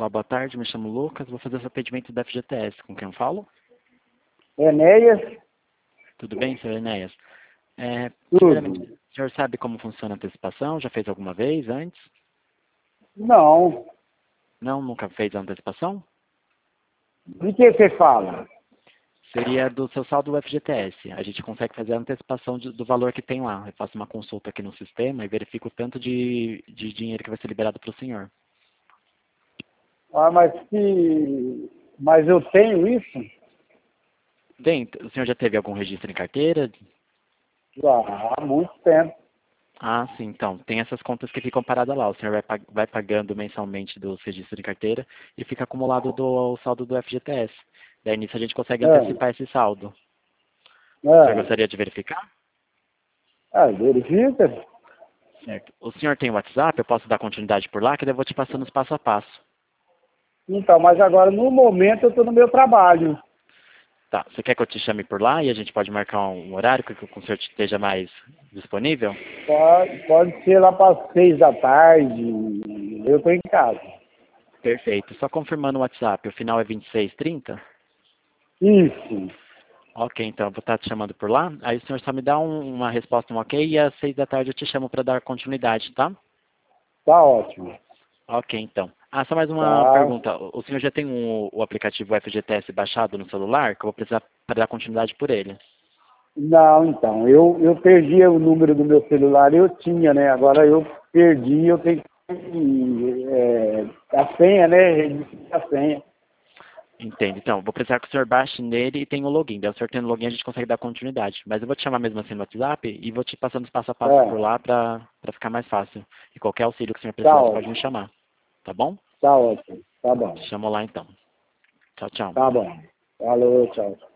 Olá, boa tarde, me chamo Lucas, vou fazer o seu atendimento da FGTS. Com quem eu falo? Enéas, Tudo bem, senhor Enéas? Primeiramente, tudo. o senhor sabe como funciona a antecipação? Já fez alguma vez antes? Não. Não, nunca fez a antecipação? De que você fala? Seria do seu saldo do FGTS. A gente consegue fazer a antecipação do valor que tem lá. Eu faço uma consulta aqui no sistema e verifico o tanto de dinheiro que vai ser liberado para o senhor. Ah, mas eu tenho isso? Tem, o senhor já teve algum registro em carteira? Já há muito tempo. Ah, sim, então, tem essas contas que ficam paradas lá. O senhor vai pagando mensalmente dos registros de carteira e fica acumulado do saldo do FGTS. Daí nisso a gente consegue Ah, antecipar esse saldo. O senhor ah, gostaria de verificar? verifica. Certo. O senhor tem WhatsApp? Eu posso dar continuidade por lá, que daí eu vou te passando os passo a passo. Então, mas agora no momento eu estou no meu trabalho. Tá, você quer que eu te chame por lá e a gente pode marcar um horário que o senhor esteja mais disponível? Pode ser lá para as 6 da tarde. Eu estou em casa. Perfeito. Só confirmando o WhatsApp, o final é 2630? Isso. Ok, então eu vou estar te chamando por lá. Aí o senhor só me dá uma resposta, um ok, e às 6 da tarde eu te chamo para dar continuidade, tá? Tá ótimo. Ok, então. Ah, só mais uma Tá. pergunta. O senhor já tem o aplicativo FGTS baixado no celular? Que eu vou precisar para dar continuidade por ele. Não, então, eu perdi o número do meu celular, eu tinha, né? Agora eu perdi, eu tenho que, a senha, né? Registrar a senha. Entende? Então, vou precisar que o senhor baixe nele e tenha o login. Daí o senhor tendo o login a gente consegue dar continuidade. Mas eu vou te chamar mesmo assim no WhatsApp e vou te passando os passo a passo por É, lá para ficar mais fácil. E qualquer auxílio que o senhor tá precisar, você pode me ótimo, chamar. Tá bom? tá ótimo, tá bom, Te chamo lá então. Tchau, tchau. tá bom. Falou, tchau.